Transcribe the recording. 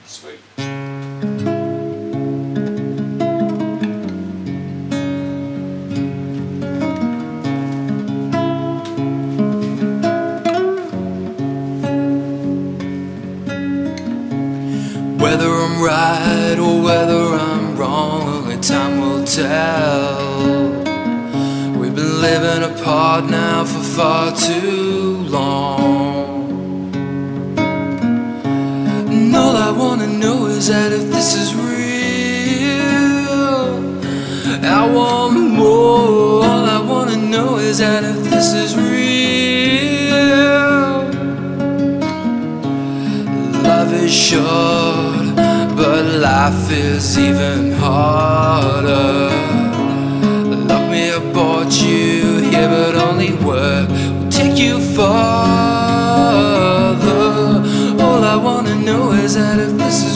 Sweet. Whether I'm right or whether I'm wrong, only time will tell. We've been living apart now for far too long. And all I wanna know is that if this is real, I want more. All I wanna know is that if this is real, love is short, but life is even harder. Lock me aboard you here, but only work will take you farther. All I wanna know is that if this is